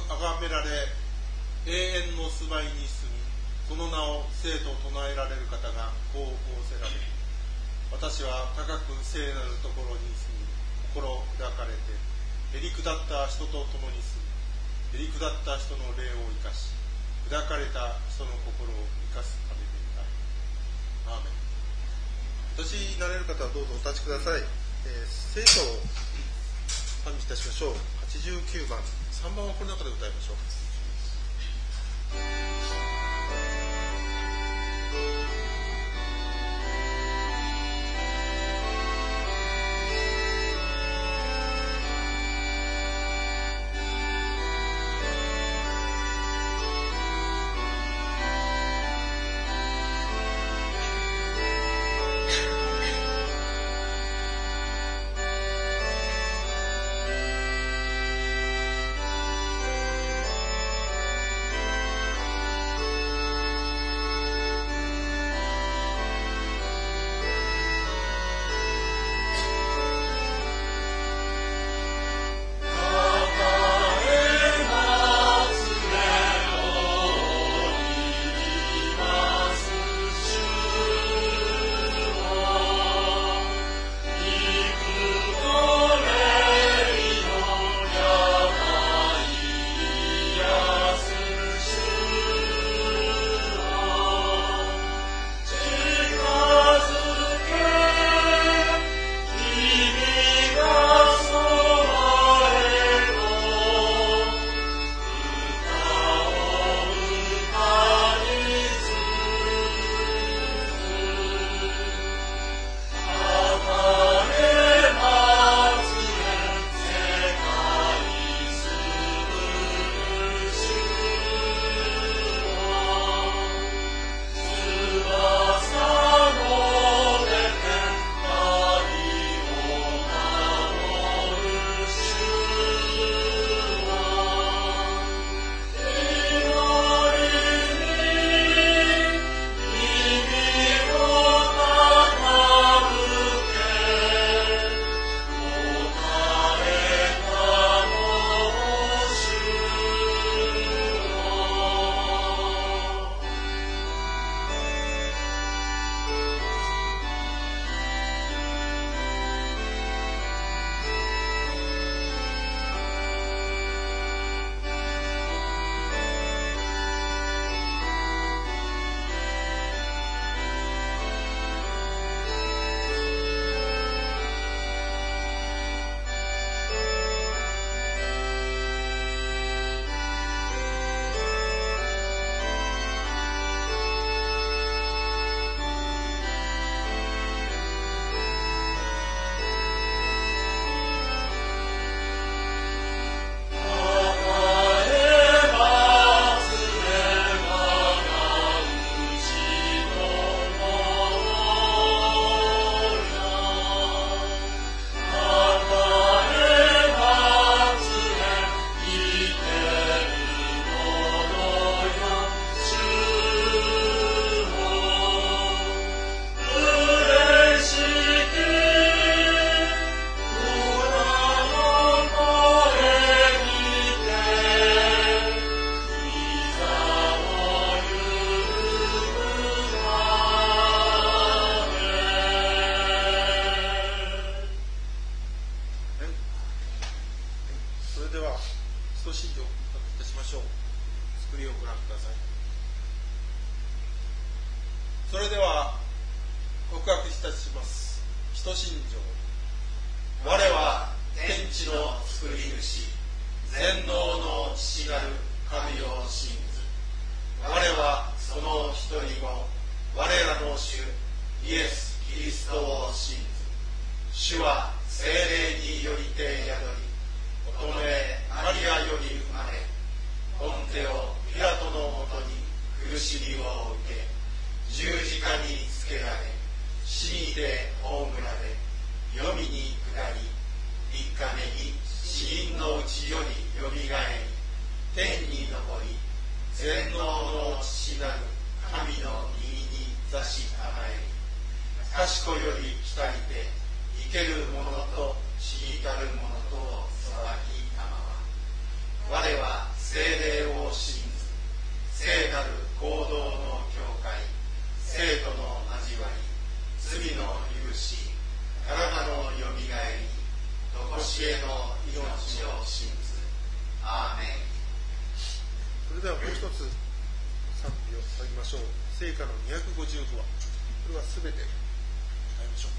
崇められ、永遠の住まいに住み、その名を聖と唱えられる方がこう仰せられる。私は高く聖なるところに住み、心開かれて、へりくだった人と共に住み、へりくだった人の霊を生かし、砕かれた人の心を生かすためである。アーメン。お立ちになれる方はどうぞお立ちください。聖書を賛美いたしましょう。89番、3番はこの中で歌いましょう。 我は聖しょう。聖歌の255話、これはすべて歌いましょう。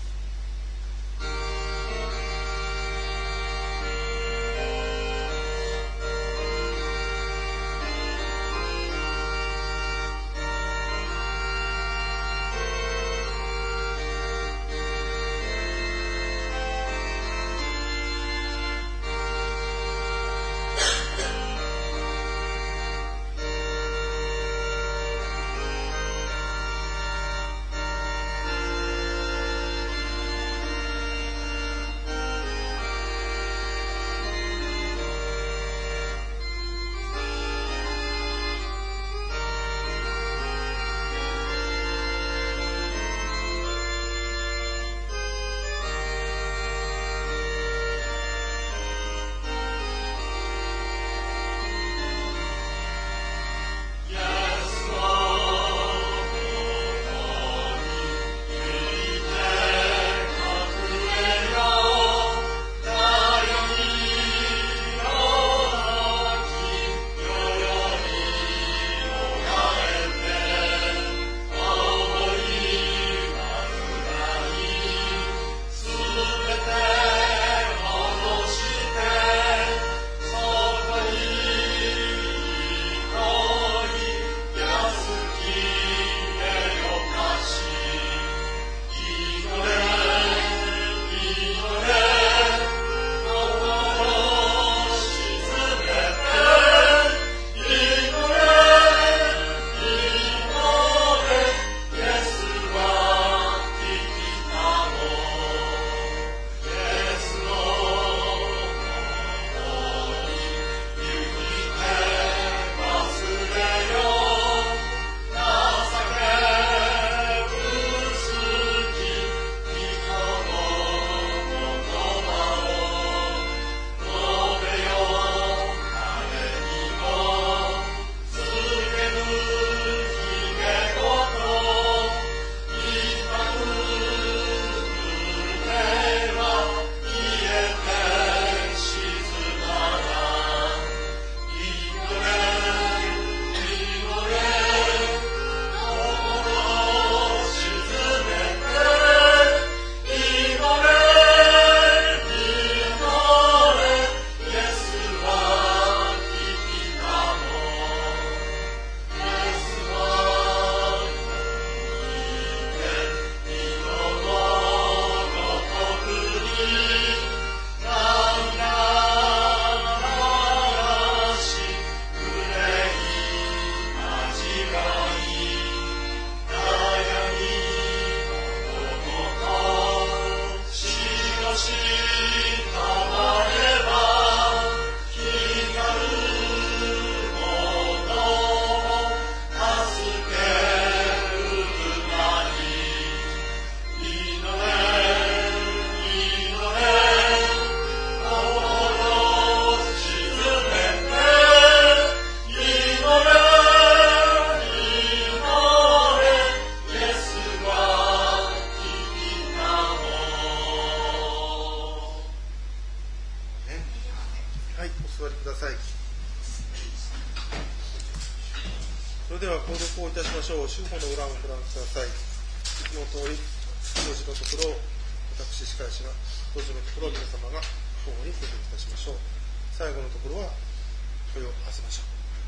主法の裏をご覧ください。いつも通り、当時のところ、私、司会者が、当時のところ、皆様が交互にご説明いたしましょう。最後のところは、声を合わせましょ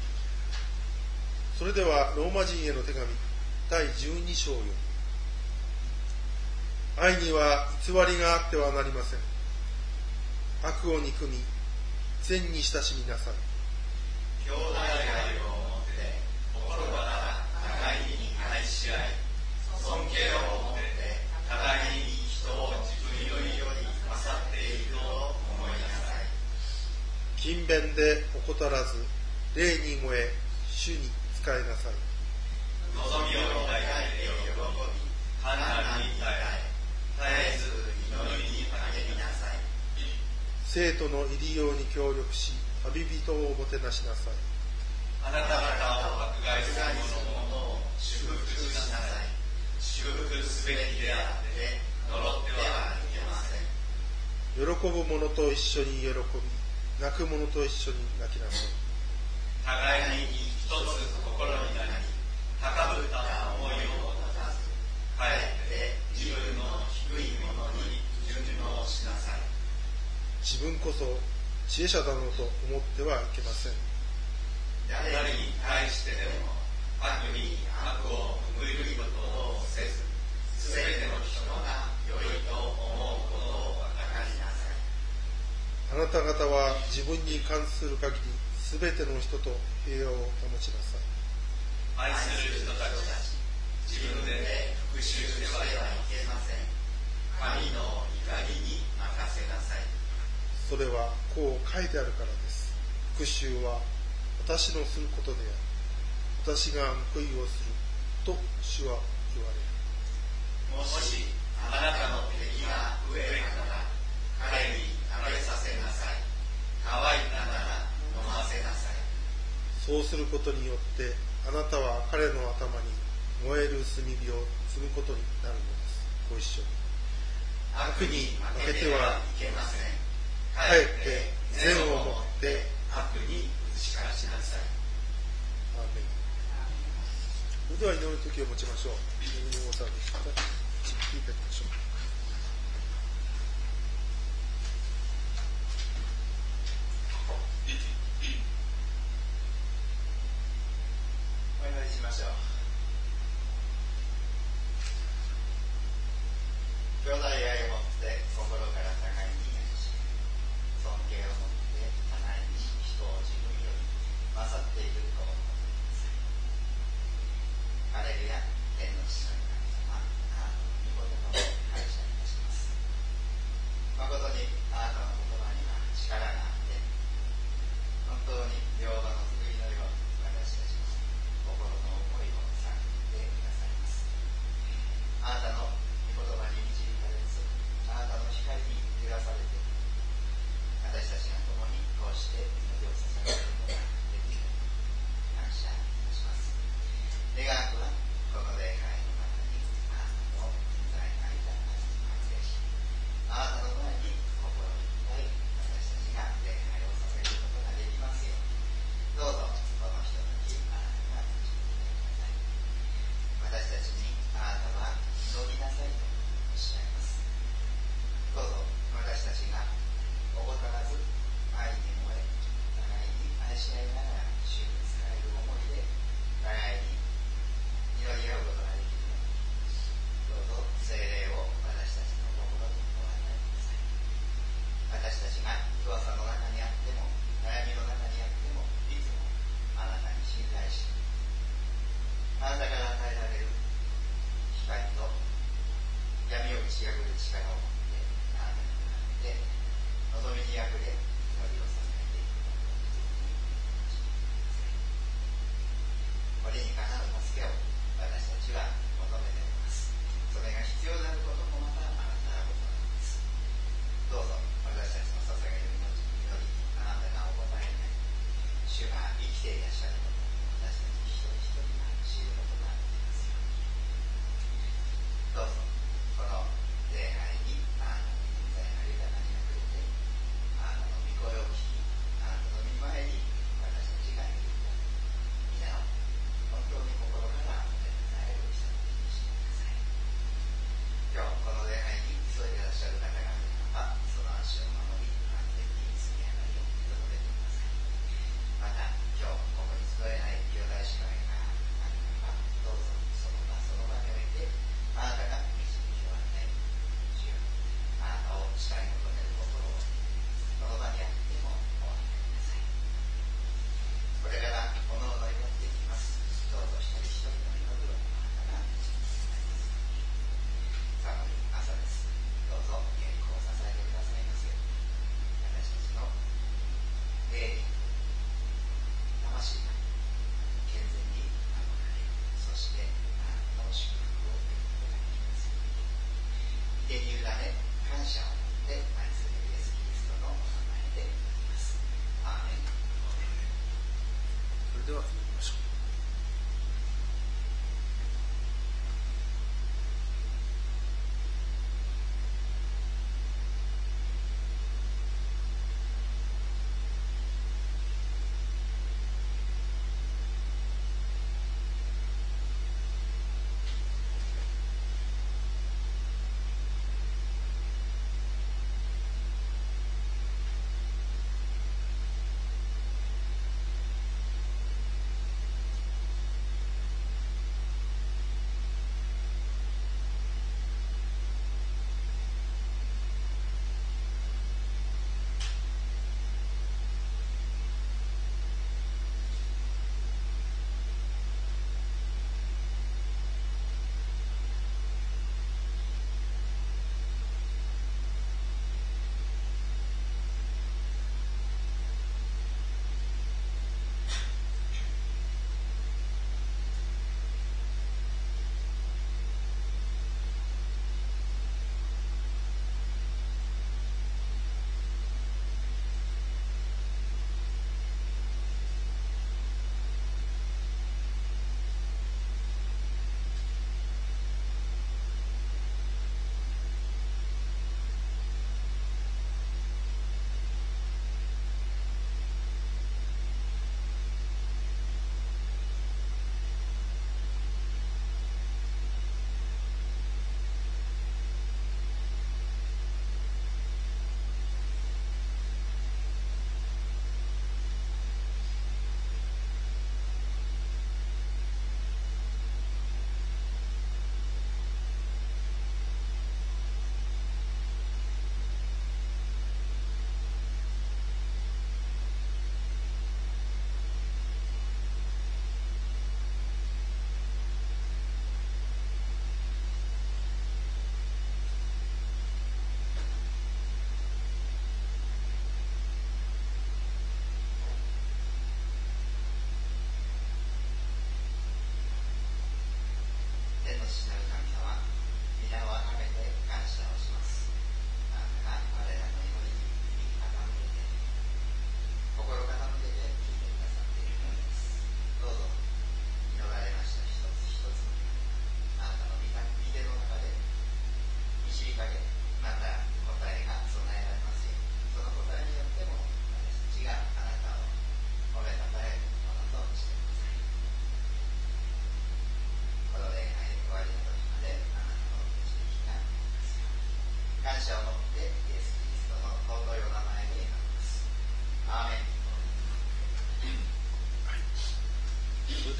う。それでは、ローマ人への手紙、第12章より。愛には偽りがあってはなりません。悪を憎み、善に親しみなさい。 兄弟愛を持って、心から互いに愛し合い、尊敬を持って、互いに人を自分より勝っていると思いなさい。 勤勉で怠らず、礼に燃え、主に仕えなさい。 望みを抱いて喜び、単なるに耐え、絶えず祈りに励みなさい。 生徒の入りように協力し、旅人をもてなしなさい。 あなた方を迫害する者を祝福しなさい。祝福すべきであって、呪ってはいけません。 喜ぶ者と一緒に喜び、泣く者と一緒に泣きなさい。 互いに一つ心になり、 高ぶった思いを持たず、かえって自分の低いものに順応しなさい。 自分こそ知恵者だろうと思ってはいけません。 誰に対してでも悪に悪を報いることをせず、すべての人が良いと思うことを分かりなさい。 あなた方は自分に関する限りすべての人と平和を保ちなさい。 愛する人たち、自分で復讐してはいけません。神の怒りに任せなさい。 それはこう書いてあるからです。復讐は私のすることである。私が報いをすると主は言われる。 もしあなたの敵が飢えたなら彼に食べさせなさい。乾いたなら飲ませなさい。 そうすることによってあなたは彼の頭に燃える炭火を積むことになるのです。ご一緒に。 悪に負けてはいけません。かえって善をもって悪に打ち勝ちなさい。 アーメン。それでは祈る時を持ちましょう。祈りの大騒ぎ聞いてみましょう。 お祈りしましょう。兄弟愛をもって心から互いに愛し、尊敬をもって互いに人を自分より勝っていると思ってください。ハレルヤ、天の父なる神様、あなたの御言葉を感謝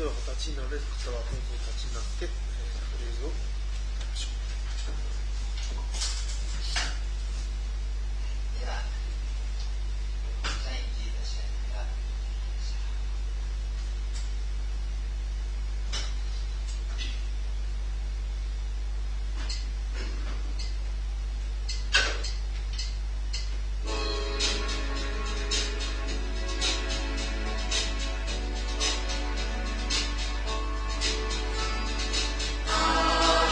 ではお立ちになれる方はどうぞお立ちになってフレーズを歌いましょう。 ではサインジータシャイが 「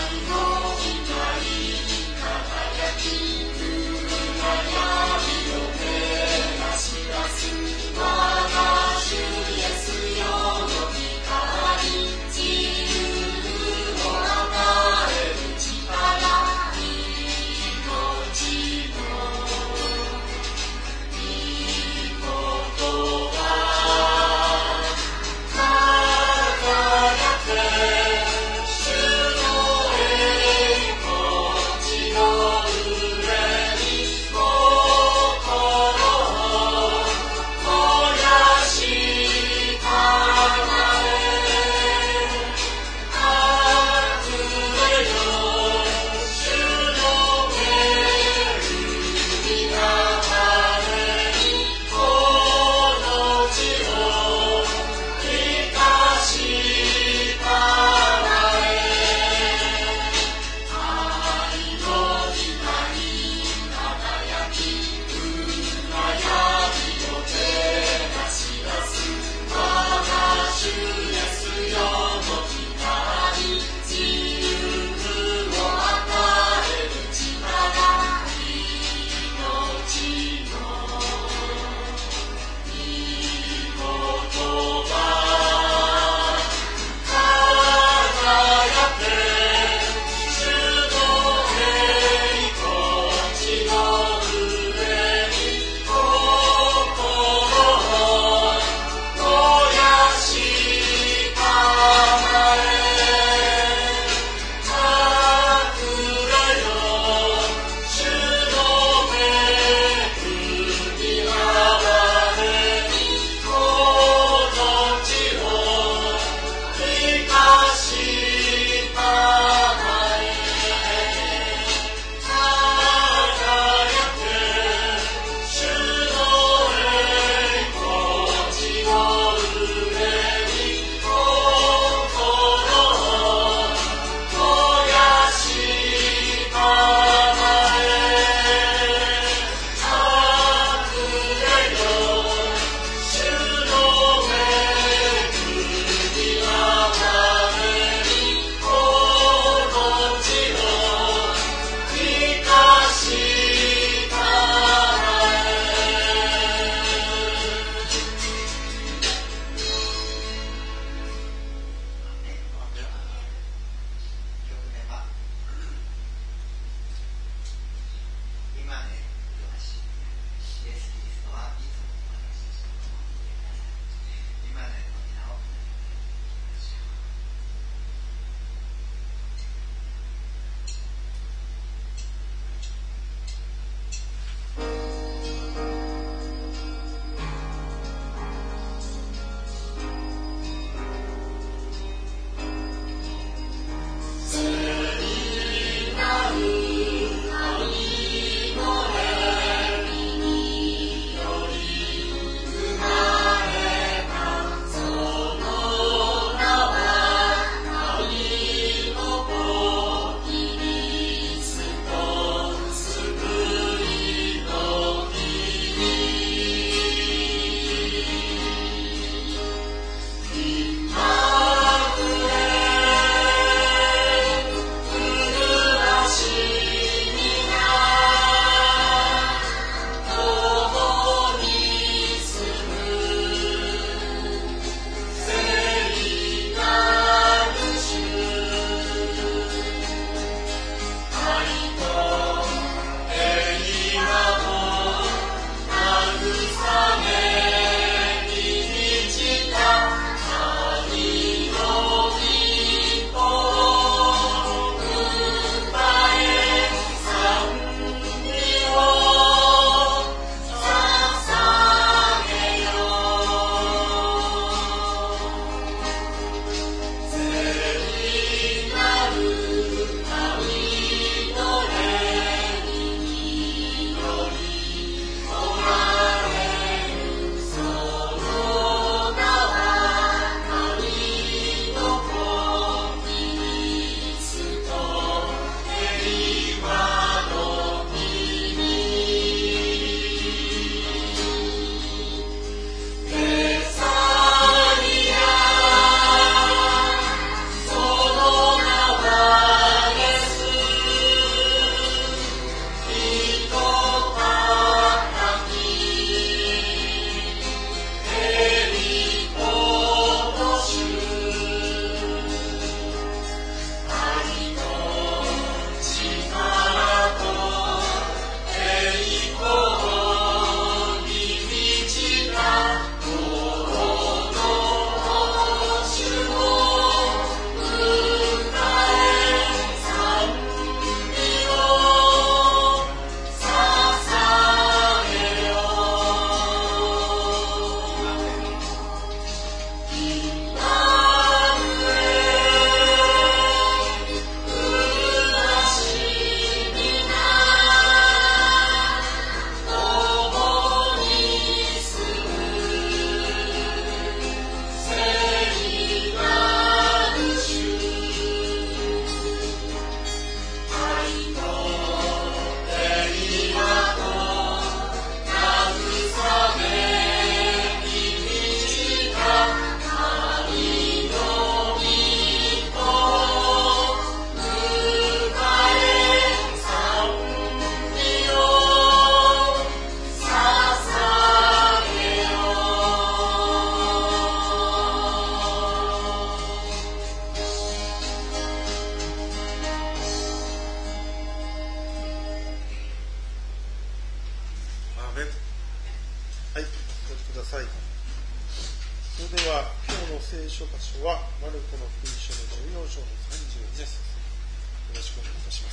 ください。それでは今日の聖書箇所はマルコの福音書の14章の32節。よろしくお願いいたします。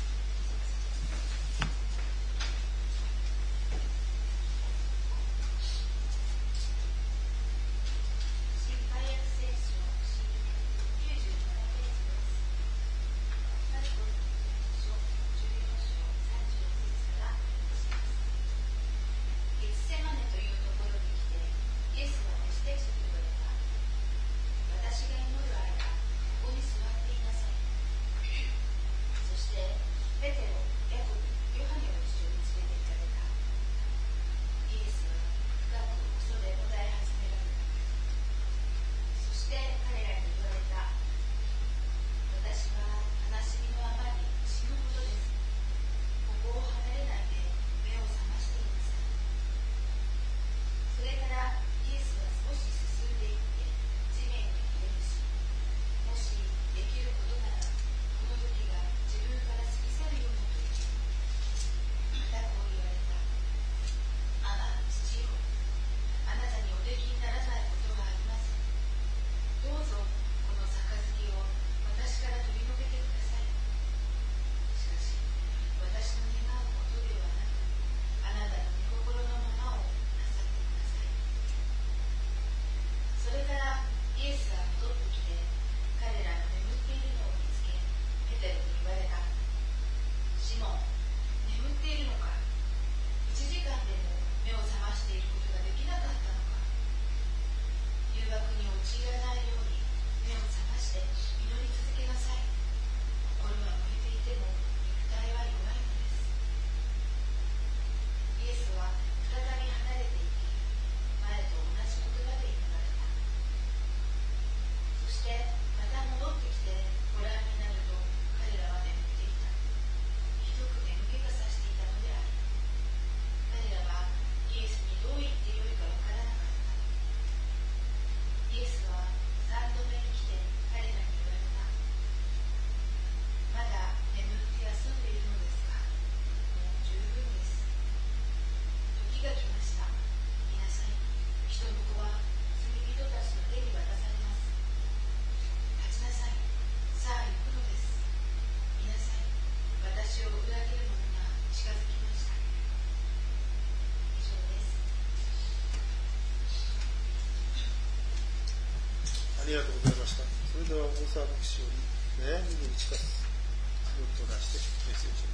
ありがとうございました。それでは大沢牧師より悩みに打ち勝つと出してメッセージを。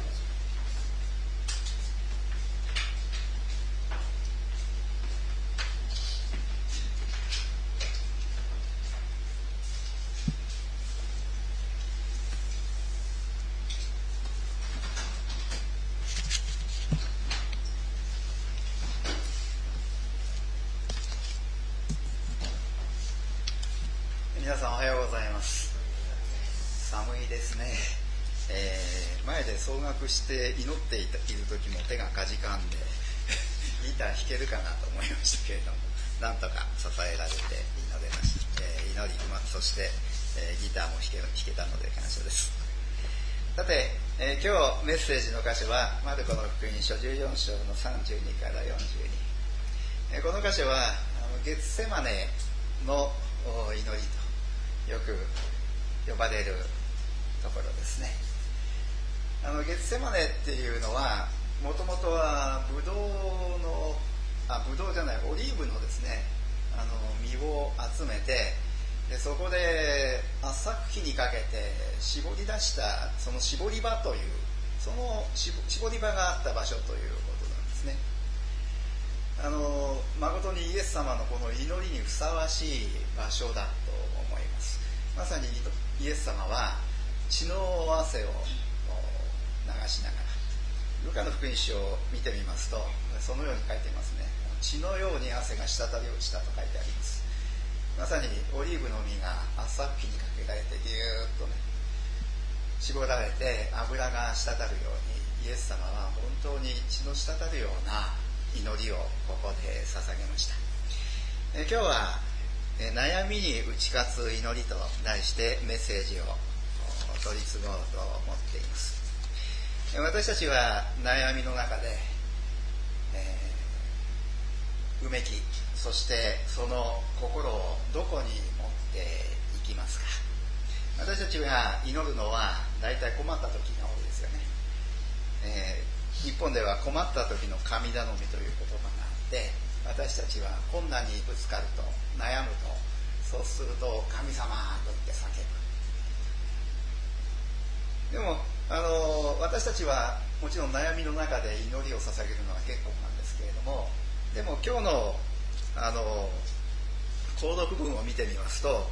皆さんおはようございます。寒いですね。前で総額して祈っている時も手がかじかんでギター弾けるかなと思いましたけれども、なんとか支えられて祈れました。祈り、そして、ギターも弾けたので感謝です。さて、今日メッセージの箇所はマルコの福音書14章の32から42。この箇所はゲツセマネの祈りとよく呼ばれるところですね。ゲツセマネっていうのはもともとはオリーブのですね実を集めて、でそこで圧搾機にかけて絞り出したその絞り場というその絞り場があった場所ということなんですね。誠にイエス様のこの祈りにふさわしい場所だと思います。まさにイエス様は血の汗を流しながら、ルカの福音書を見てみますとそのように書いていますね。血のように汗が滴り落ちたと書いてあります。まさにオリーブの実が圧搾機にかけられてぎゅーっとね絞られて油が滴るように、イエス様は本当に血の滴るような祈りをここで捧げました。今日は悩みに打ち勝つ祈りと題してメッセージを取り継ごうと思っています。私たちは悩みの中で、 うめき、そしてその心をどこに持っていきますか。私たちが祈るのは大体困った時が多いですよね。日本では困った時の神頼みという言葉があって、私たちは困難にぶつかると悩むと、そうすると神様と言って叫ぶ。でも私たちはもちろん悩みの中で祈りを捧げるのは結構なんですけれども、でも今日の購読文を見てみますと、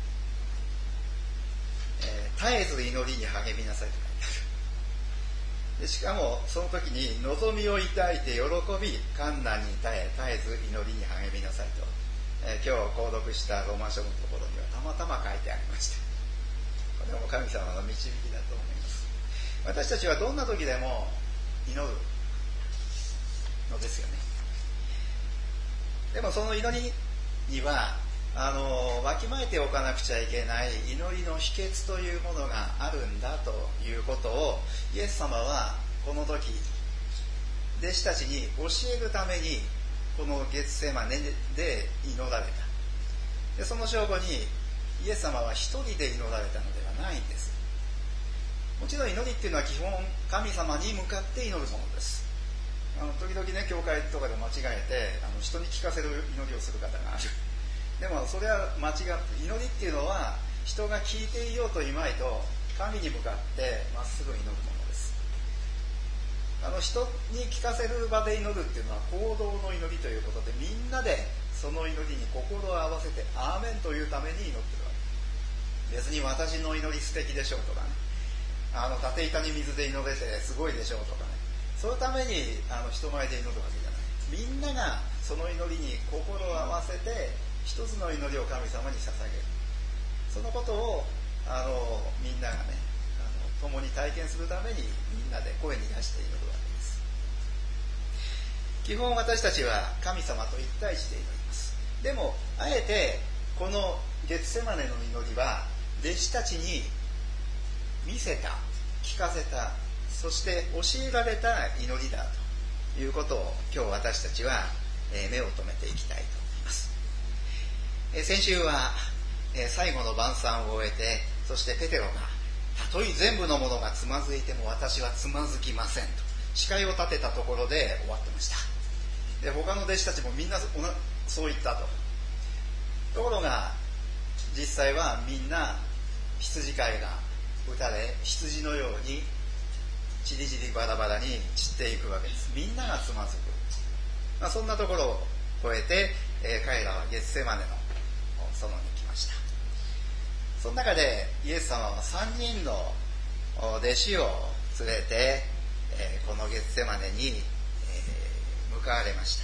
絶えず祈りに励みなさいと書いてある。でしかもその時に望みを抱いて喜び、困難に絶えず祈りに励みなさいと、今日購読したローマ書のところにはたまたま書いてありました。これも神様の導きだと思います。私たちはどんな時でも祈るのですよね。でもその祈りにはわきまえておかなくちゃいけない祈りの秘訣というものがあるんだということを、イエス様はこの時弟子たちに教えるためにこのゲツセマネで祈られた。でその証拠にイエス様は一人で祈られたのではないんです。もちろん祈りっていうのは基本神様に向かって祈るものです。時々ね、教会とかで間違えて人に聞かせる祈りをする方がある。でもそれは間違って、祈りっていうのは人が聞いていようといまいと神に向かってまっすぐ祈るものです。人に聞かせる場で祈るっていうのは行動の祈りということで、みんなでその祈りに心を合わせてアーメンというために祈ってるわけ。別に私の祈り素敵でしょうとかね、縦板に水で祈れてすごいでしょうとかね、そのために人前で祈るわけじゃない。みんながその祈りに心を合わせて一つの祈りを神様に捧げる。そのことをみんながね共に体験するためにみんなで声に出して祈るわけです。基本私たちは神様と一対一で祈ります。でもあえてこのゲツセマネの祈りは弟子たちに見せた、聞かせた、そして教えられた祈りだということを今日私たちは目を留めていきたいと思います。先週は最後の晩餐を終えて、そしてペテロがたとえ全部のものがつまずいても私はつまずきませんと誓いを立てたところで終わってました。で他の弟子たちもみんなそう言ったと。ところが実際はみんな羊飼いが打たれ、羊のようにちりぢりバラバラに散っていくわけです。みんながつまずく、そんなところを越えて、彼らはゲツセマネの園に来ました。その中でイエス様は3人の弟子を連れて、このゲツセマネに、向かわれました。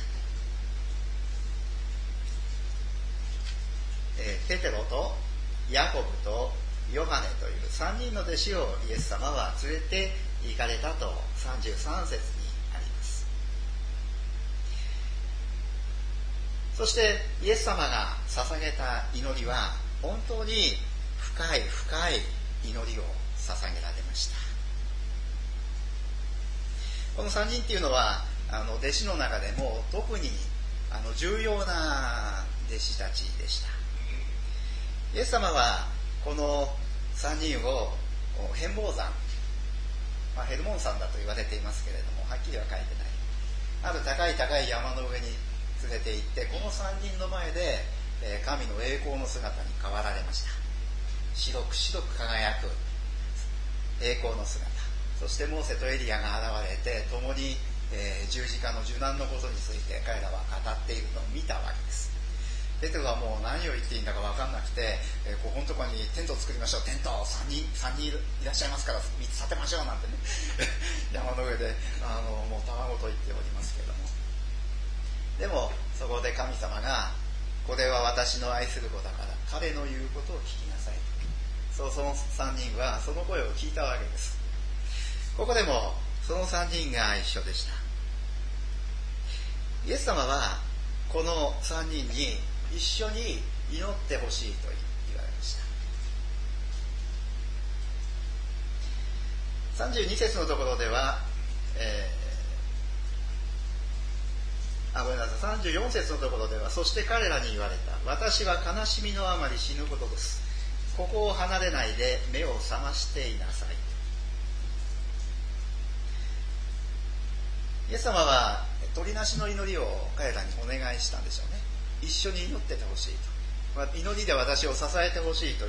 ペテロとヤコブとヨハネという3人の弟子をイエス様は連れて行かれたと33節にあります。そしてイエス様が捧げた祈りは本当に深い深い祈りを捧げられました。この3人っていうのは弟子の中でも特に重要な弟子たちでした。イエス様はこの3人を変貌山、ヘルモン山だと言われていますけれども、はっきりは書いてない、ある高い高い山の上に連れて行って、この3人の前で神の栄光の姿に変わられました。白く白く輝く栄光の姿、そしてモーセとエリアが現れて共に、十字架の受難のことについて彼らは語っているのを見たわけです。ペテロはもう何を言っていいんだか分かんなくて、ここのところにテントを作りましょう、テント3人いらっしゃいますから3つ立てましょうなんてね山の上でもう卵と言っておりますけれども、でもそこで神様がこれは私の愛する子だから彼の言うことを聞きなさいと、その3人はその声を聞いたわけです。ここでもその3人が一緒でした。イエス様はこの3人に一緒に祈ってほしいと言われました。32節のところでは、 ごめんなさい、34節のところでは、そして彼らに言われた。私は悲しみのあまり死ぬことです。ここを離れないで目を覚ましていなさい。イエス様は取りなしの祈りを彼らにお願いしたんでしょうね。一緒に祈っててほしいと。祈りで私を支えてほしいと言って、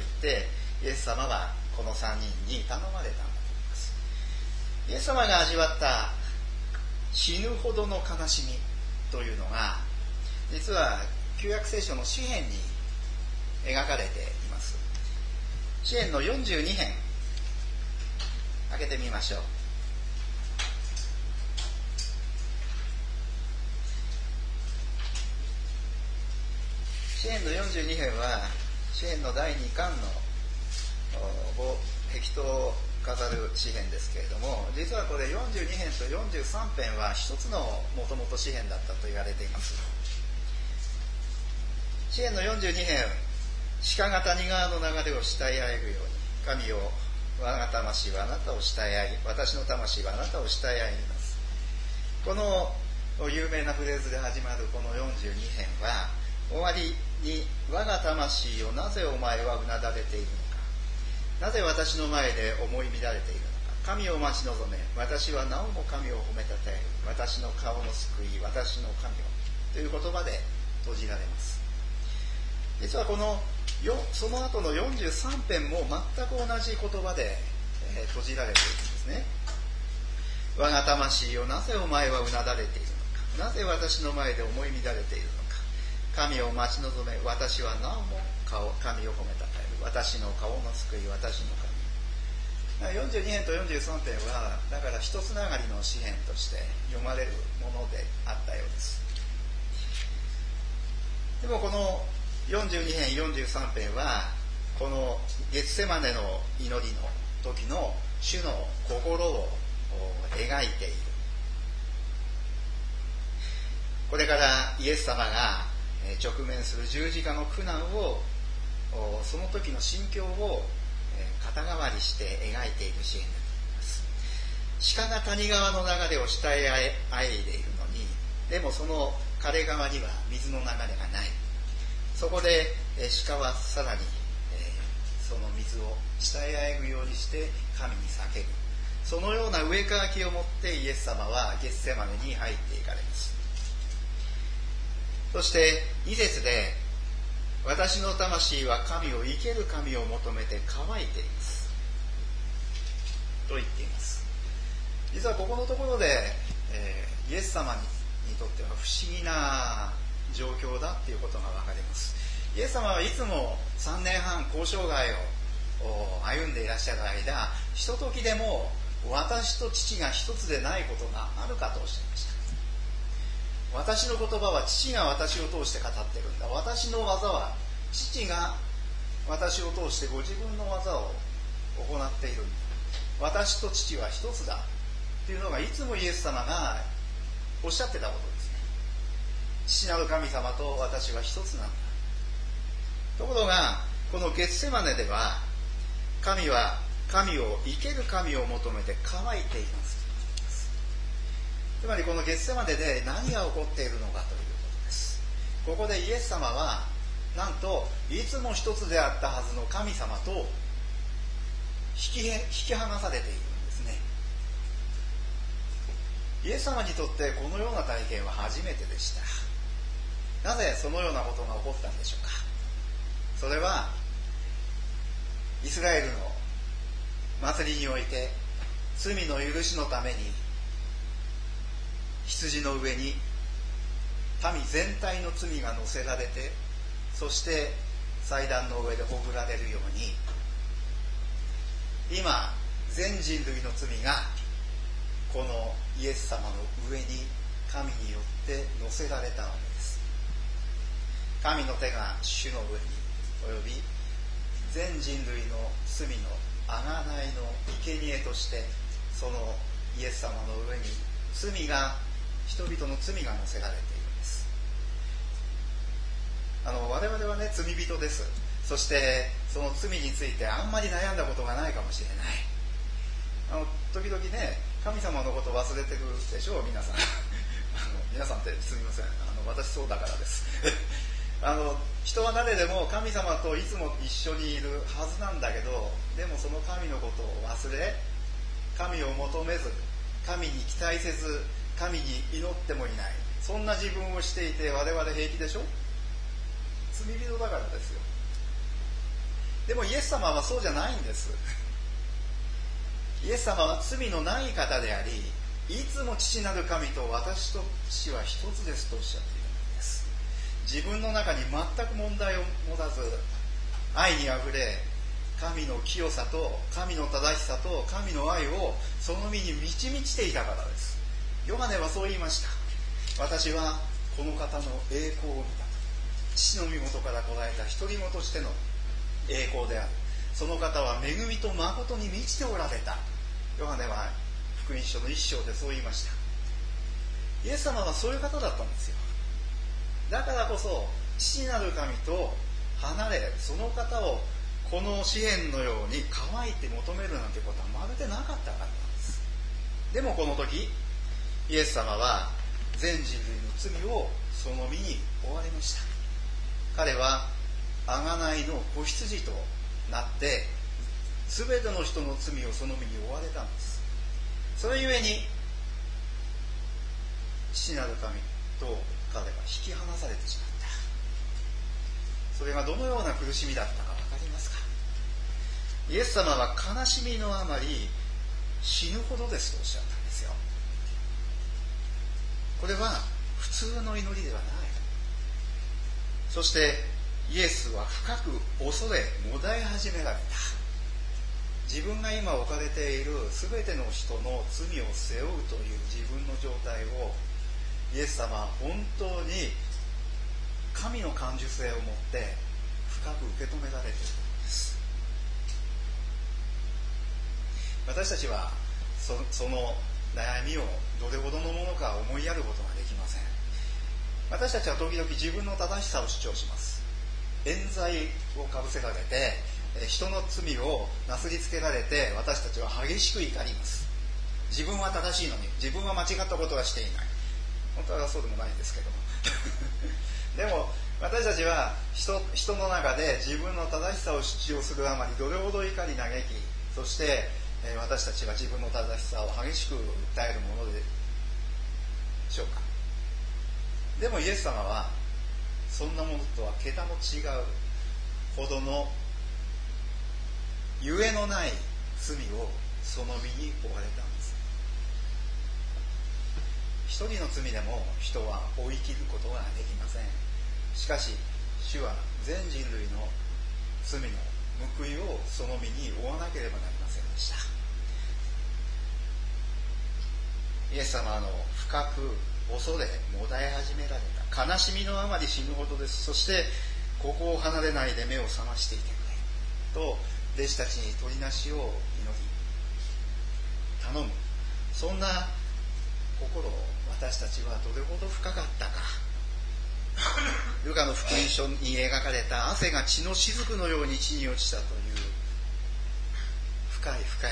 イエス様はこの3人に頼まれたんだと思います。イエス様が味わった死ぬほどの悲しみというのが、実は旧約聖書の詩編に描かれています。詩編の42編、開けてみましょう。詩編の42編は詩編の第2巻の壁頭を飾る詩編ですけれども、実はこれ42編と43編は一つのもともと詩編だったと言われています。詩編の42編、鹿が谷川の流れを慕いあえぐように、神よ我が魂はあなたを慕いあい、私の魂はあなたを慕いあいます。この有名なフレーズで始まるこの42編は、終わりに我が魂をなぜお前はうなだれているのか、なぜ私の前で思い乱れているのか、神を待ち望め、私はなおも神を褒めたたえる、私の顔の救い、私の神をという言葉で閉じられます。実はこのその後の43編も全く同じ言葉で閉じられているんですね。我が魂をなぜお前はうなだれているのか、なぜ私の前で思い乱れているのか、神を待ち望め、私はなおも神を褒めたたえる、私の顔の救い、私の神。42編と43編はだから一つながりの詩編として読まれるものであったようです。でもこの42編43編はこのゲツセマネの祈りの時の主の心を描いている。これからイエス様が直面する十字架の苦難を、その時の心境を肩代わりして描いている詩編だと思います。鹿が谷川の流れを慕いあえいでいるのに、でもその枯れ川には水の流れがない。そこで鹿はさらに、その水を慕いあえぐようにして神に叫ぶ。そのような上かきを持ってイエス様はゲツセマネに入っていかれます。そして2節で、私の魂は神を生ける神を求めて乾いていますと言っています。実はここのところで、イエス様にとっては不思議な状況だっていうことが分かります。イエス様はいつも3年半交渉外を歩んでいらっしゃる間、ひとときでも私と父が一つでないことがあるかとおっしゃいました。私の言葉は父が私を通して語ってるんだ。私の技は父が私を通してご自分の技を行っているんだ。私と父は一つだっていうのがいつもイエス様がおっしゃってたことですね。父なる神様と私は一つなんだ。ところがこのゲツセマネでは、神は神を生ける神を求めて乾いています。つまりこのゲツセマネで何が起こっているのかということです。ここでイエス様はなんといつも一つであったはずの神様と引き離されているんですね。イエス様にとってこのような体験は初めてでした。なぜそのようなことが起こったんでしょうか。それはイスラエルの祭りにおいて罪の許しのために羊の上に民全体の罪が乗せられて、そして祭壇の上でほぐられるように、今全人類の罪がこのイエス様の上に神によって乗せられたわけです。神の手が主の上に及び、全人類の罪の贖いの生贄としてそのイエス様の上に人々の罪が乗せられているんです。我々はね、罪人です。そしてその罪についてあんまり悩んだことがないかもしれない。時々ね、神様のこと忘れてるでしょう、皆さん。 皆さんってすみません、私そうだからです人は誰でも神様といつも一緒にいるはずなんだけど、でもその神のことを忘れ、神を求めず、神に期待せず、神に祈ってもいない、そんな自分をしていて我々平気でしょ。罪人だからですよ。でもイエス様はそうじゃないんです。イエス様は罪のない方であり、いつも父なる神と私と父は一つですとおっしゃっているんです。自分の中に全く問題を持たず、愛にあふれ、神の清さと神の正しさと神の愛をその身に満ち満ちていたからです。ヨハネはそう言いました。私はこの方の栄光を見た。父の身元から来られた独り子としての栄光である。その方は恵みと誠に満ちておられた。ヨハネは福音書の一章でそう言いました。イエス様はそういう方だったんですよ。だからこそ父なる神と離れ、その方をこの詩篇のように乾いて求めるなんてことはまるでなかったからなんです。でもこの時イエス様は全人類の罪をその身に負われました。彼は贖いの子羊となって全ての人の罪をその身に負われたんです。それゆえに父なる神と彼は引き離されてしまった。それがどのような苦しみだったか分かりますか。イエス様は悲しみのあまり死ぬほどですとおっしゃったんですよ。これは普通の祈りではない。そしてイエスは深く恐れもだえ始められた。自分が今置かれている全ての人の罪を背負うという自分の状態をイエス様は本当に神の感受性を持って深く受け止められているのです。私たちはその悩みをどれほどのものか思いやることができません。私たちは時々自分の正しさを主張します。冤罪をかぶせられて人の罪をなすりつけられて私たちは激しく怒ります。自分は正しいのに自分は間違ったことはしていない。本当はそうでもないんですけどもでも私たちは 人の中で自分の正しさを主張するあまりどれほど怒り嘆き、そして私たちは自分の正しさを激しく訴えるものでしょうか。でもイエス様はそんなものとは桁の違うほどのゆえのない罪をその身に負われたんです。一人の罪でも人は追い切ることができません。しかし主は全人類の罪の報いをその身に負わなければなりませんでした。イエス様の深く恐れもだえ始められた。悲しみのあまり死ぬほどです。そしてここを離れないで目を覚ましていてくれと弟子たちに取りなしを祈り頼む。そんな心を私たちはどれほど深かったか。ルカの福音書に描かれた汗が血の雫のように地に落ちたという深い深い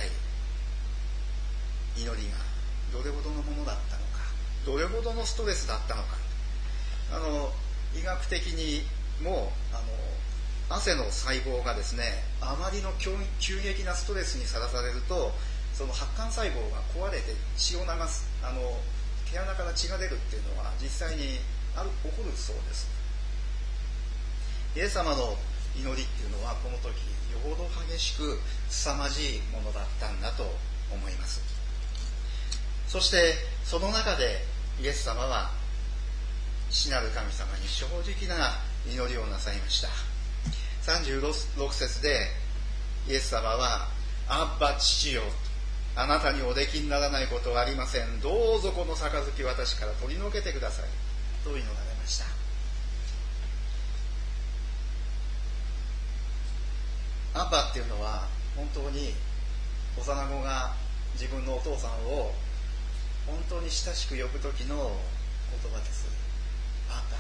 祈りがどれほどのものだったのか、どれほどのストレスだったのか。医学的にも汗の細胞がですね、あまりの急激なストレスにさらされるとその発汗細胞が壊れて血を流す、毛穴から血が出るっていうのは実際に起こるそうです。イエス様の祈りっていうのはこの時よほど激しく凄まじいものだったんだと思います。そしてその中でイエス様は父なる神様に正直な祈りをなさいました。36節でイエス様はアッバ父よ、あなたにおできにならないことはありません。どうぞこの杯私から取り除けてくださいと祈られました。アッバっていうのは本当に幼子が自分のお父さんを本当に親しく呼ぶ時の言葉です。アッバ、アッバ、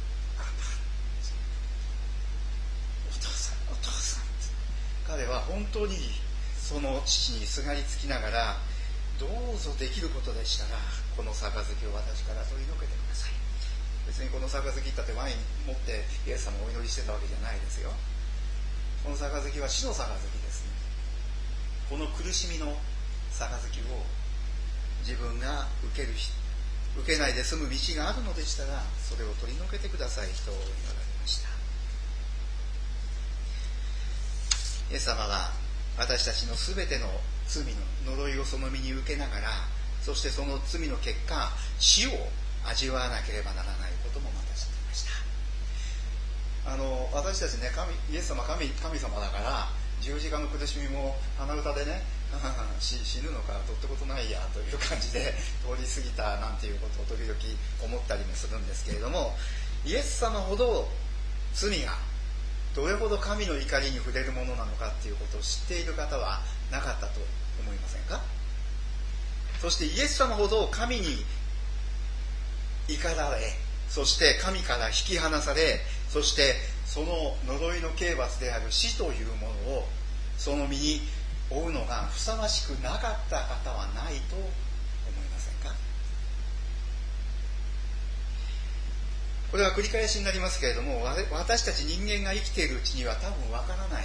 お父さん、お父さん。彼は本当にその父にすがりつきながらどうぞできることでしたらこの杯を私から取り除けてください。別にこの杯ったってワイン持ってイエス様をお祈りしてたわけじゃないですよ。この杯は死の杯ですね。この苦しみの杯を自分が受けないで済む道があるのでしたら、それを取り除けてくださいと祈られました。イエス様は私たちのすべての罪の呪いをその身に受けながら、そしてその罪の結果、死を味わわなければならないこともまた知っていました。私たちね、イエス様神様だから、十字架の苦しみも鼻歌でね、死ぬのかどうってことないやという感じで通り過ぎたなんていうことを時々思ったりもするんですけれども、イエス様ほど罪がどれほど神の怒りに触れるものなのかっていうことを知っている方はなかったと思いませんか？そしてイエス様ほど神に怒られ、そして神から引き離され、そしてその呪いの刑罰である死というものをその身に負うのがふさわしくなかった方はないと思いませんか？これは繰り返しになりますけれども、私たち人間が生きているうちには多分わからないものです。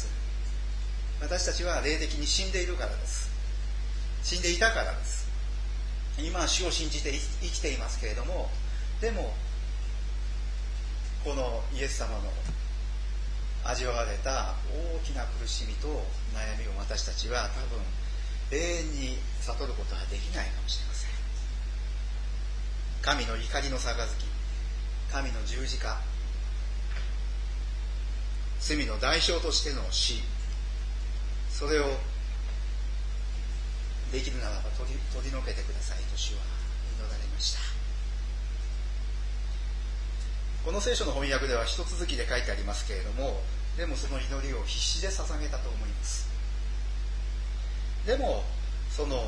私たちは霊的に死んでいるからです。死んでいたからです。今は死を信じて生きていますけれども、でもこのイエス様の味わわれた大きな苦しみと悩みを私たちは多分永遠に悟ることはできないかもしれません。神の怒りの杯、神の十字架、罪の代償としての死、それをできるならば取り除けてくださいと主は祈られました。この聖書の翻訳では一続きで書いてありますけれども、でもその祈りを必死で捧げたと思います。でもその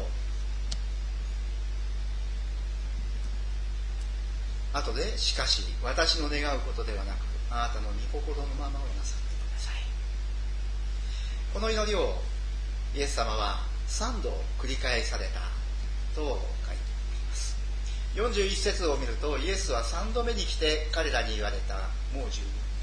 後で、しかし私の願うことではなくあなたの御心のままをなさってください。この祈りをイエス様は3度繰り返されたと書いています。41節を見ると、イエスは3度目に来て彼らに言われた。もう十分です。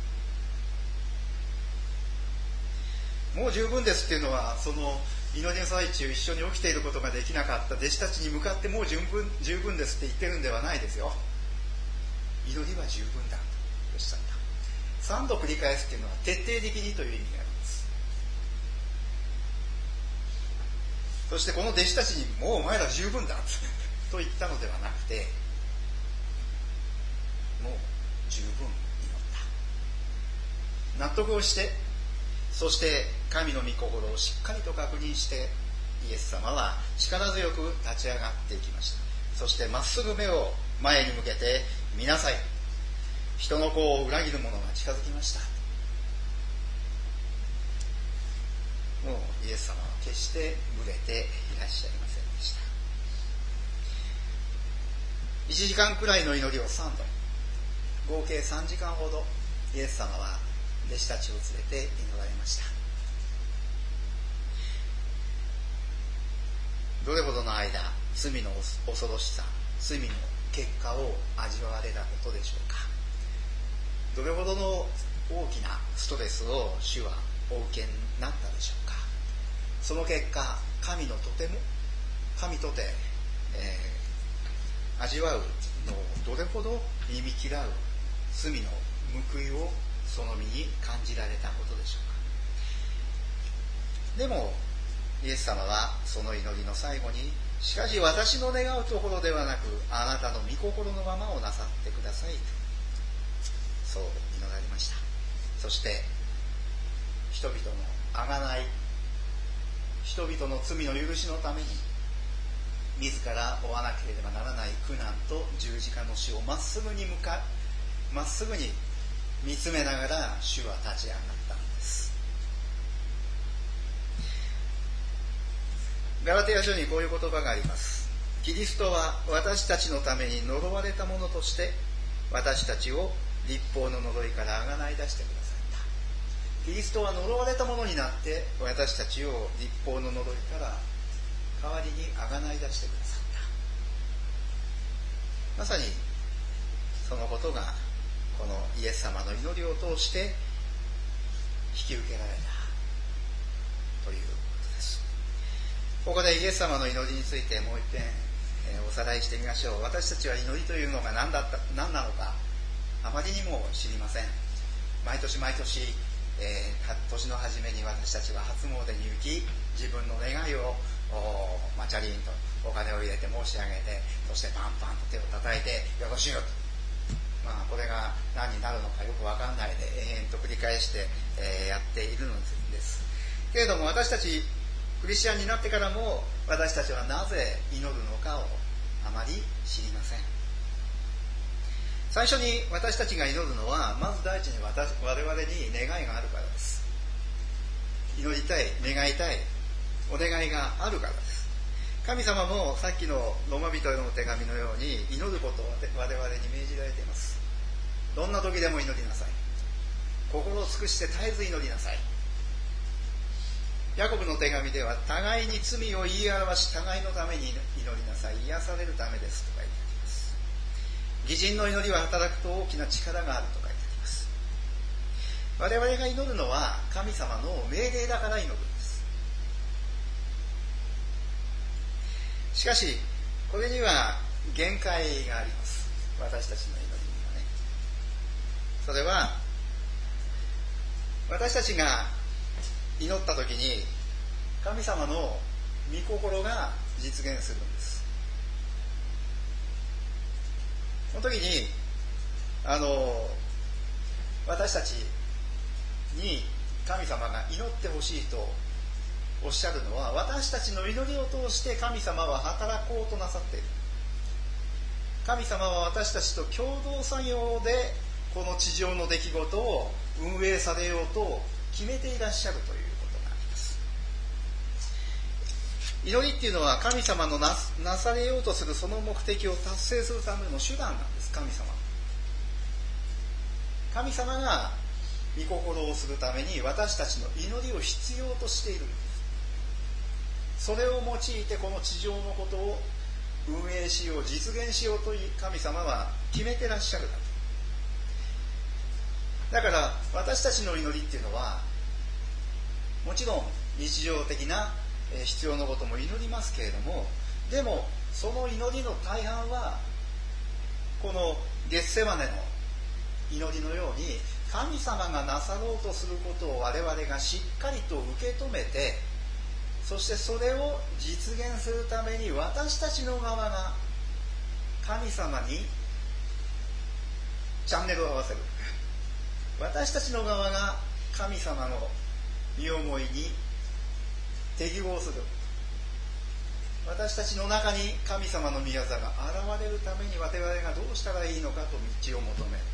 もう十分ですっていうのは、その祈りの最中一緒に起きていることができなかった弟子たちに向かってもう十分ですって言ってるんではないですよ。祈りは十分だとおっしゃった。3度繰り返すっていうのは徹底的にという意味があります。そしてこの弟子たちにもうお前ら十分だと言ったのではなくて、もう十分祈った。納得をして、そして神の御心をしっかりと確認して、イエス様は力強く立ち上がっていきました。そしてまっすぐ目を前に向けて見なさい。人の子を裏切る者が近づきました。もうイエス様は決してぶれていらっしゃいませんでした。1時間くらいの祈りを3度、合計3時間ほどイエス様は弟子たちを連れて祈られました。どれほどの間、罪の恐ろしさ、罪の結果を味わわれたことでしょうか。どれほどの大きなストレスを主はお受けになったでしょうか。その結果、神とて、味わうのをどれほど忌み嫌う罪の報いをその身に感じられたことでしょうか。でもイエス様はその祈りの最後に、しかし私の願うところではなくあなたの御心のままをなさってくださいと、そう祈られました。そして人々の贖い、人々の罪の許しのために自ら負わなければならない苦難と十字架の死をまっすぐに見つめながら主は立ち上がったのです。ガラテヤ書にこういう言葉があります。キリストは私たちのために呪われたものとして私たちを律法の呪いからあがない出してくださった。キリストは呪われたものになって私たちを律法の呪いからしてくださった。まさにそのことがこのイエス様の祈りを通して引き受けられたということです。ここでイエス様の祈りについてもう一遍、おさらいしてみましょう。私たちは祈りというのが何なのかあまりにも知りません。毎年毎年、年の初めに私たちは初詣に行き、自分の願いをチャリンとお金を入れて申し上げて、そしてパンパンと手を叩いてよろしゅうと、これが何になるのかよく分かんないで延々と繰り返して、やっているのです。けれども私たちクリスチャンになってからも、私たちはなぜ祈るのかをあまり知りません。最初に私たちが祈るのは、まず第一に我々に願いがあるからです。祈りたい、願いたい、お願いがあるからです。神様もさっきのローマ人への手紙のように、祈ることを我々に命じられています。どんな時でも祈りなさい。心を尽くして絶えず祈りなさい。ヤコブの手紙では、互いに罪を言い表し、互いのために祈りなさい。癒されるためですと書いてあります。義人の祈りは働くと大きな力があると書いてあります。我々が祈るのは神様の命令だから祈るんです。しかしこれには限界があります。私たちの祈りにはね。それは私たちが祈った時に神様の御心が実現するんです。その時に私たちに神様が祈ってほしいとおっしゃるのは、私たちの祈りを通して神様は働こうとなさっている。神様は私たちと共同作業でこの地上の出来事を運営されようと決めていらっしゃるということがあります。祈りっていうのは神様の なされようとするその目的を達成するための手段なんです。神様が御心をするために私たちの祈りを必要としているんです。それを用いてこの地上のことを運営しよう、実現しようと神様は決めてらっしゃるだと。だから私たちの祈りっていうのは、もちろん日常的な必要なことも祈りますけれども、でもその祈りの大半はこのゲッセマネの祈りのように、神様がなさろうとすることを我々がしっかりと受け止めて、そしてそれを実現するために私たちの側が神様にチャンネルを合わせる。私たちの側が神様の身思いに適合する。私たちの中に神様の御業が現れるために我々がどうしたらいいのかと道を求める。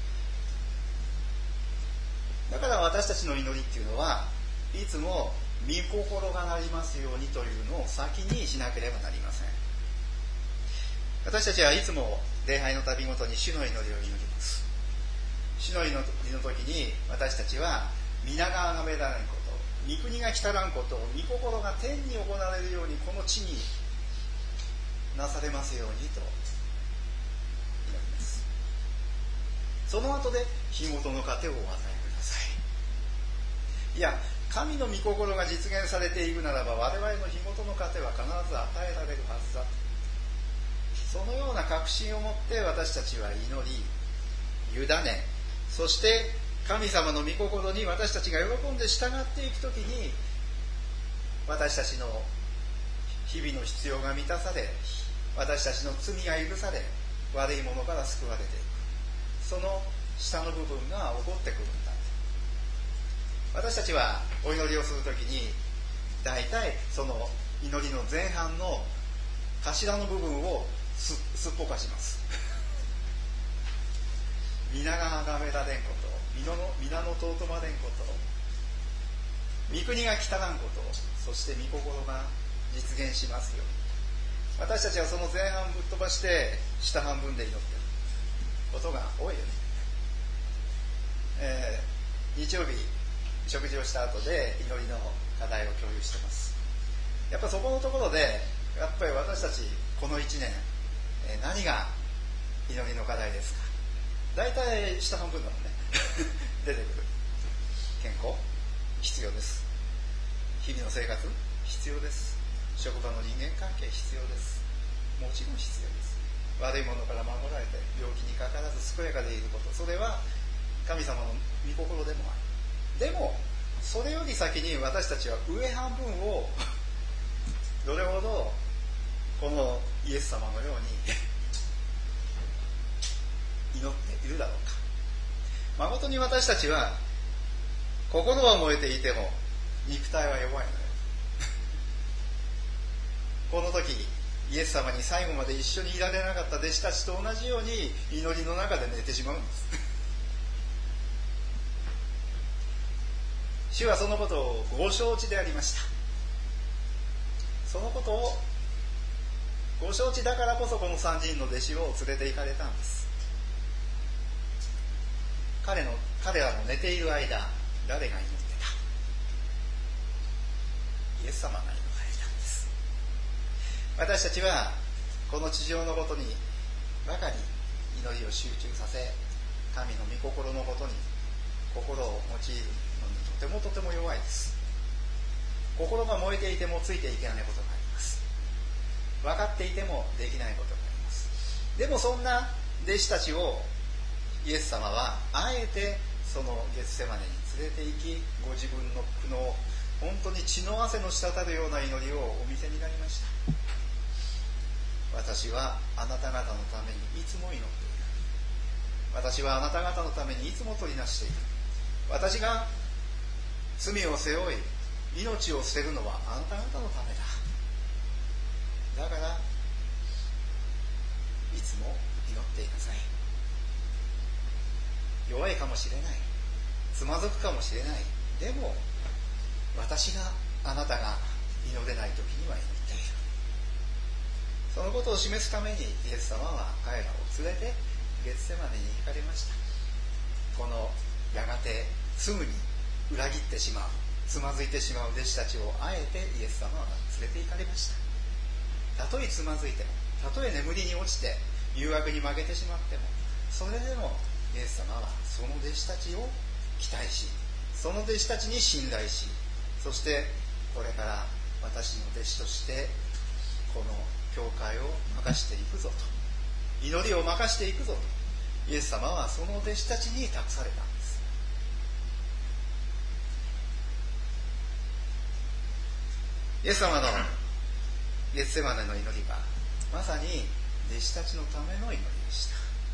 だから私たちの祈りっていうのは、いつも御心がなりますようにというのを先にしなければなりません。私たちはいつも礼拝の度ごとに主の祈りを祈ります。主の祈りの時に私たちは、皆が崇められんこと、御国が来たらんこと、御心が天に行われるようにこの地になされますようにと祈ります。その後で日ごとの糧をお与えください。いや、神の御心が実現されていくならば、我々の日ごとの糧は必ず与えられるはずだ。そのような確信を持って私たちは祈り、委ね、そして神様の御心に私たちが喜んで従っていくときに、私たちの日々の必要が満たされ、私たちの罪が許され、悪いものから救われていく。その下の部分が起こってくるんだ。私たちはお祈りをするときに、大体その祈りの前半の頭の部分をすっぽかします。皆が崇められんこと、皆の尊まれんこと、御国が来たらんこと、そして御心が実現しますように。私たちはその前半ぶっ飛ばして下半分で祈っていることが多いよね。日曜日食事をした後で祈りの課題を共有してます。やっぱそこのところでやっぱり私たちこの1年、何が祈りの課題ですか。大体下半分だもんね出てくる。健康必要です。日々の生活必要です。職場の人間関係必要です。もちろん必要です。悪いものから守られて病気にかからず健やかでいること、それは神様の御心でもある。でもそれより先に私たちは上半分をどれほどこのイエス様のように祈っているだろうか。誠に私たちは心は燃えていても肉体は弱いのよこの時イエス様に最後まで一緒にいられなかった弟子たちと同じように祈りの中で寝てしまうんです主はそのことをご承知でありました。そのことをご承知だからこそこの3人の弟子を連れて行かれたんです。彼らの寝ている間、誰が祈ってた？イエス様が祈られたんです。私たちはこの地上のことにばかり祈りを集中させ、神の御心のことに心を用いるのにとても弱いです。心が燃えていてもついていけないことがあります。分かっていてもできないことがあります。でもそんな弟子たちをイエス様はあえてそのゲツセマネに連れて行き、ご自分の苦悩、本当に血の汗の滴るような祈りをお見せになりました。私はあなた方のためにいつも祈っている。私はあなた方のためにいつも取りなしている。私が罪を背負い命を捨てるのはあなた方のためだ。だからいつも祈っていなさい。弱いかもしれない、つまずくかもしれない。でも私があなたが祈れない時には祈っている。そのことを示すためにイエス様は彼らを連れてゲツセマネに行かれました。このやがてすぐに裏切ってしまう、つまずいてしまう弟子たちをあえてイエス様は連れて行かれました。たとえつまずいても、たとえ眠りに落ちて誘惑に負けてしまっても、それでもイエス様はその弟子たちを期待し、その弟子たちに信頼し、そしてこれから私の弟子としてこの教会を任していくぞと、祈りを任していくぞとイエス様はその弟子たちに託されたんです。イエス様のゲツセマネの祈りはまさに弟子たちのための祈りでした。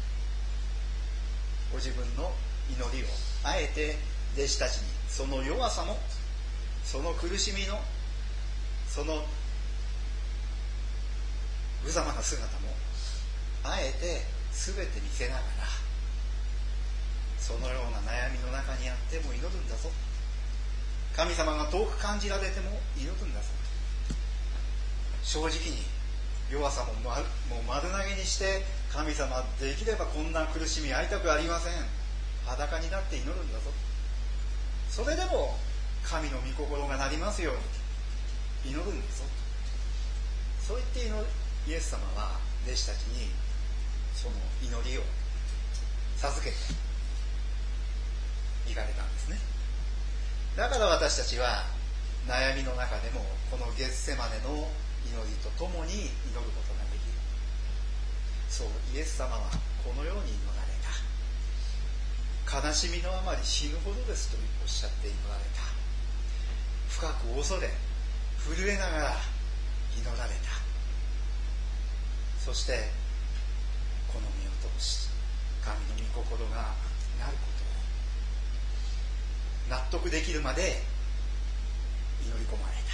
ご自分の祈りをあえて弟子たちに、その弱さもその苦しみのその無様な姿もあえて全て見せながら、そのような悩みの中にあっても祈るんだぞ、神様が遠く感じられても祈るんだぞ、正直に弱さも丸投げにして、神様できればこんな苦しみ会いたくありません、裸になって祈るんだぞ、それでも神の御心がなりますように祈るんだぞ、そう言ってイエス様は弟子たちにその祈りを授けていかれたんですね。だから私たちは悩みの中でもこのゲツセマネの祈りとともに祈ることができる。そう、イエス様はこのように祈られた。悲しみのあまり死ぬほどですとおっしゃって祈られた。深く恐れ震えながら祈られた。そしてこの身を通し神の御心がなることを納得できるまで祈り込まれ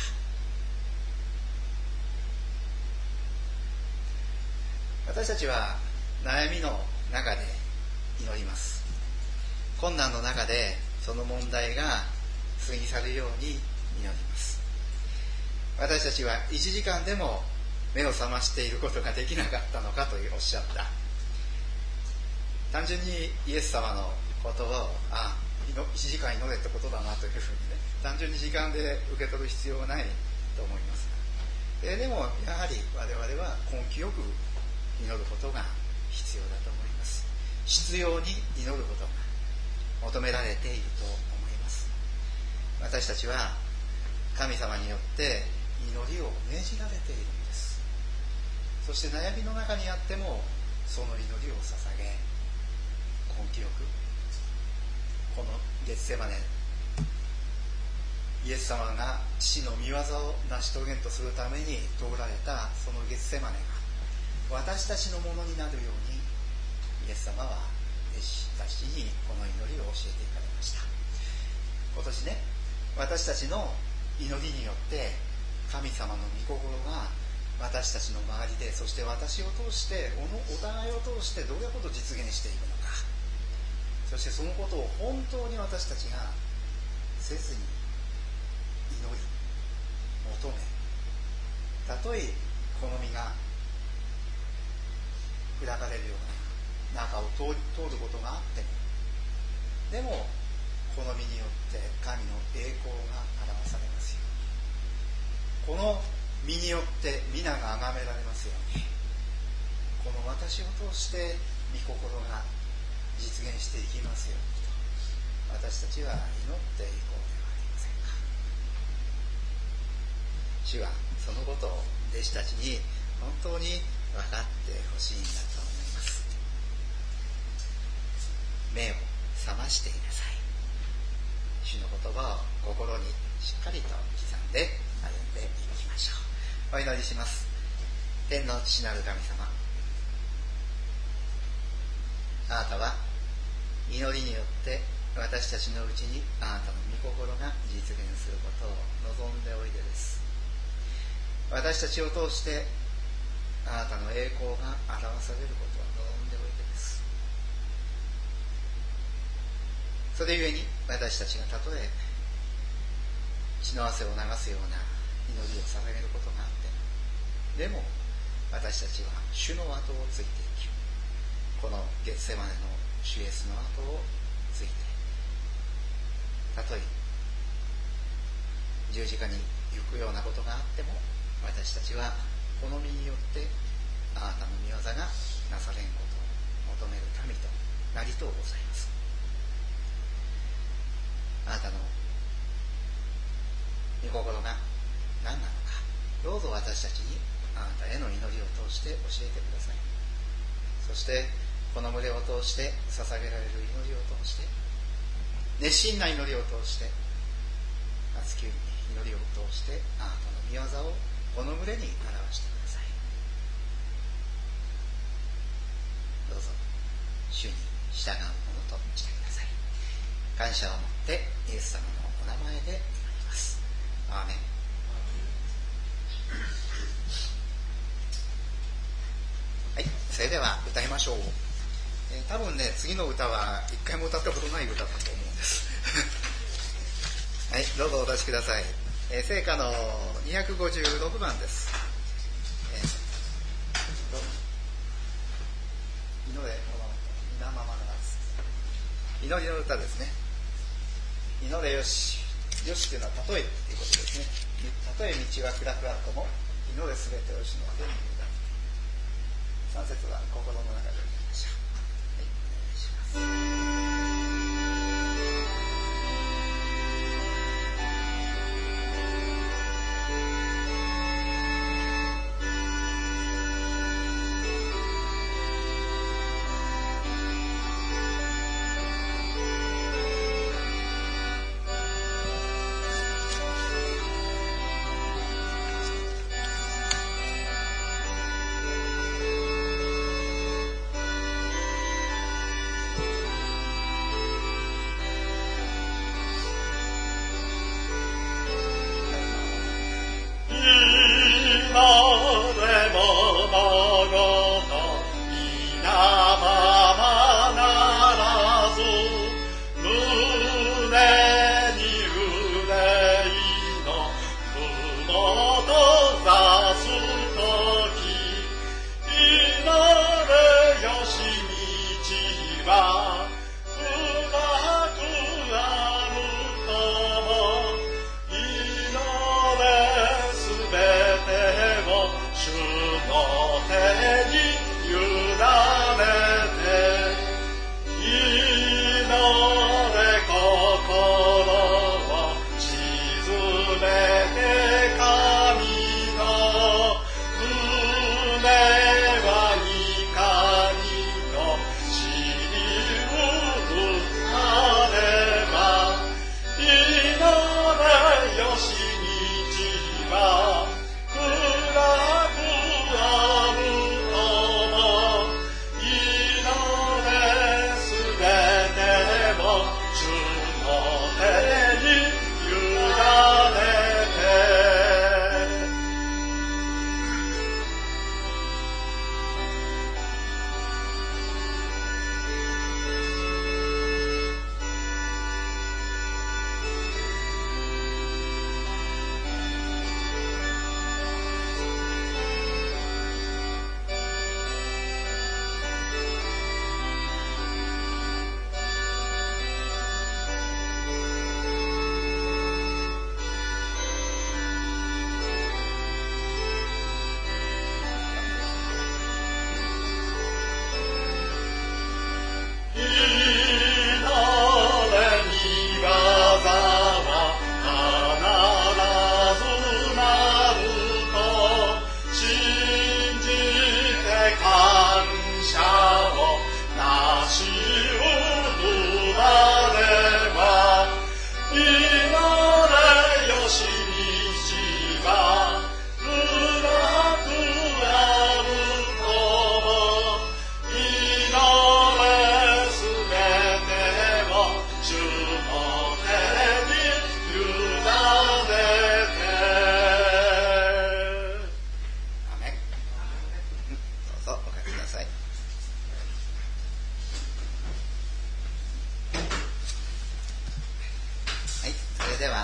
た。私たちは悩みの中で祈ります。困難の中でその問題が過ぎ去るように祈ります。私たちは1時間でも目を覚ましていることができなかったのかとおっしゃった。単純にイエス様のことを1時間祈れってことだなというふうにね、単純に時間で受け取る必要はないと思います。 でもやはり我々は根気よく祈ることが必要だと思います。必要に祈ることが求められていると思います。私たちは神様によって祈りを命じられているのです。そして悩みの中にあってもその祈りを捧げ、根気よくこのゲッセマネ、イエス様が父の御業を成し遂げんとするために通られたそのゲッセマネが私たちのものになるように、イエス様は弟子たちにこの祈りを教えていかれました。今年ね、私たちの祈りによって神様の御心が私たちの周りで、そして私を通してお互いを通してどれほど実現していくのか、そしてそのことを本当に私たちがせずに祈り求め、たとえこの身が砕かれるような中を通ることがあっても、でもこの身によって神の栄光が表されますように、この身によって皆が崇められますように、この私を通して御心が実現していきますようにと、私たちは祈っていこうではありませんか。主はそのことを弟子たちに本当に分かってほしいんだと思います。目を覚ましていなさい。主の言葉を心にしっかりと刻んで歩んでいきましょう。お祈りします。天の父なる神様、あなたは祈りによって私たちのうちにあなたの御心が実現することを望んでおいでです。私たちを通してあなたの栄光が表されることを望んでおいでです。それゆえに私たちがたとえ血の汗を流すような祈りを捧げることがあっても、でも私たちは主の後をついていき、このゲッセマネの主イエスの後をついて、たとえ十字架に行くようなことがあっても、私たちはこの身によってあなたの御業がなされんことを求める民となりとうございます。あなたの御心が何なのか、どうぞ私たちにあなたへの祈りを通して教えてください。そしてこの群れを通して捧げられる祈りを通して、熱心な祈りを通して、熱き祈りを通して、あなたの御業をこの群れに表してください。どうぞ主に従うものとしてください。感謝を持ってイエス様のお名前で祈ります。アーメン。はい、それでは歌いましょう。多分ね、次の歌は一回も歌ったことない歌だと思うんですはい、どうぞお出しください。聖歌の256番です。祈れ皆ままならず、祈りの歌ですね。祈れよし、よしというのは例えということですね。たとえ道は暗くあるとも、祈れすべてよしの天に委ねて。3節は心の中でお願いします。はい、お願いします。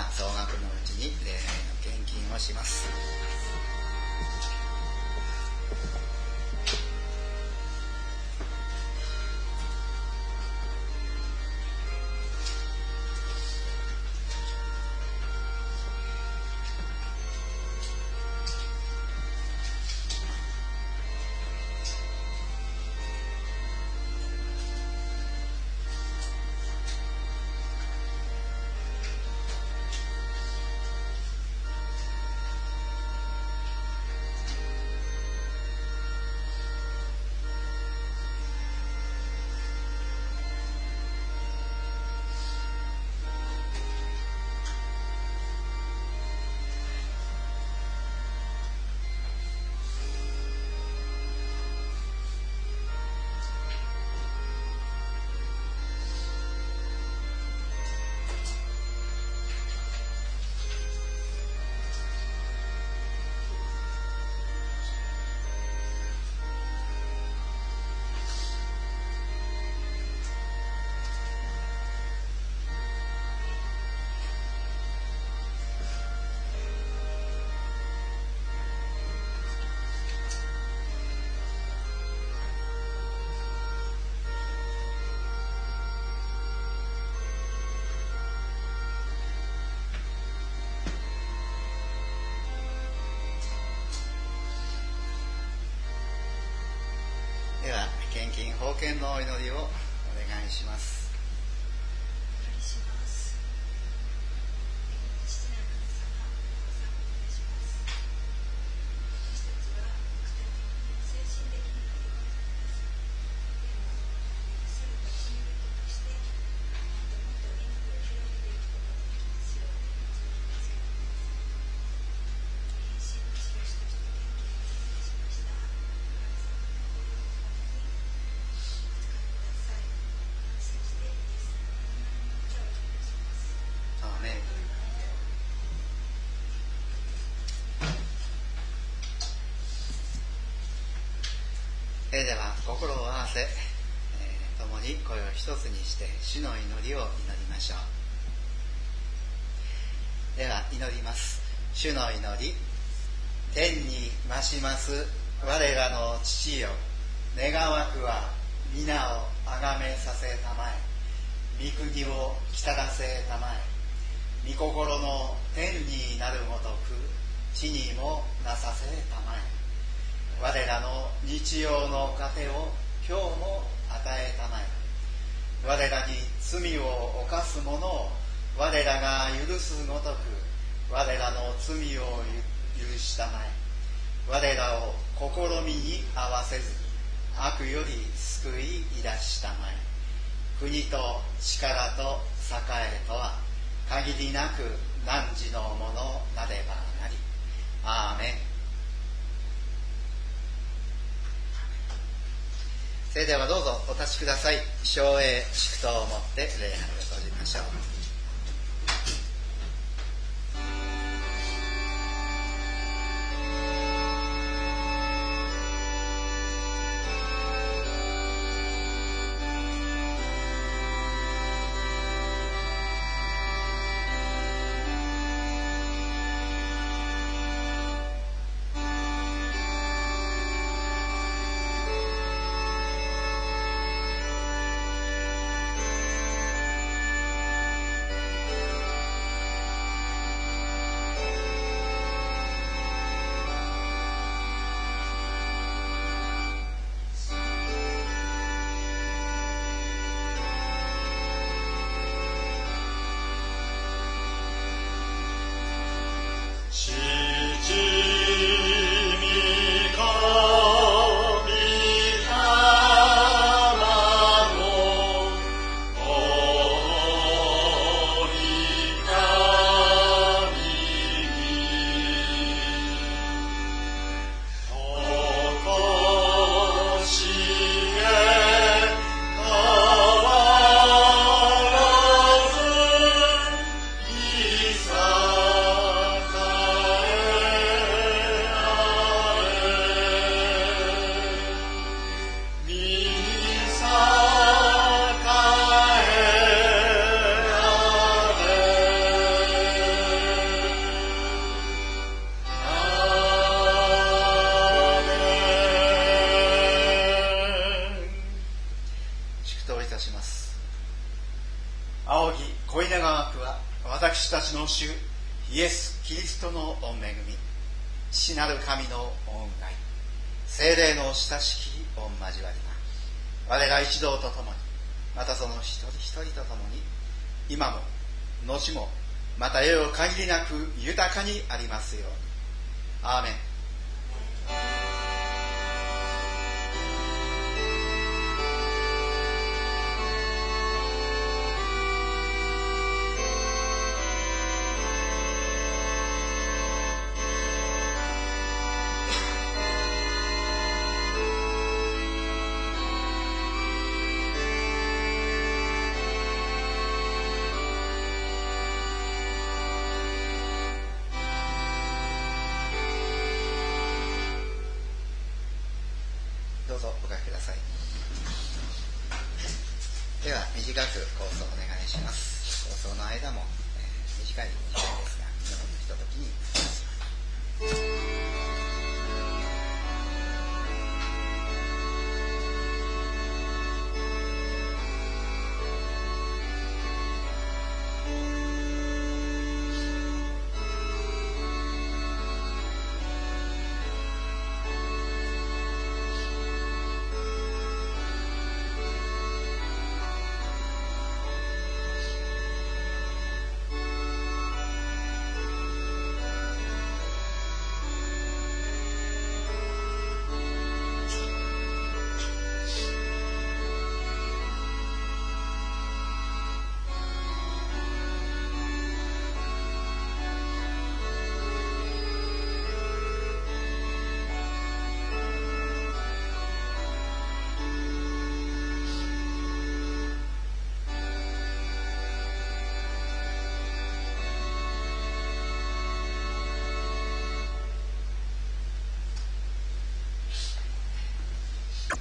総額のうちに礼拝の献金をします。では献金奉献のお祈りをお願いします。では心を合わせ、共に声を一つにして主の祈りを祈りましょう。では祈ります。主の祈り。天に増します我らの父よ、願わくは皆をあがめさせたまえ、御国を来たらせたまえ、御心の天になるごとく地にもなさせたまえ。我らの日曜の糧を今日も与えたまえ。我らに罪を犯す者を我らが許すごとく我らの罪を許したまえ。我らを試みに合わせず悪より救い出したまえ。国と力と栄とは限りなく汝のものなればなり。アーメン。それではどうぞお立ちください。唱詠祝祷をもって礼拝を閉じましょう。 たちの主イエス・キリストの御恵み、父なる神の御愛、聖霊の親しき御交わりが我ら一同と共に、またその一人一人と共に、今も後もまた永遠限りなく豊かにありますように。アーメン。どうぞおかけください。では短く構想お願いします。構想の間も、短いですが、祈りのひとときに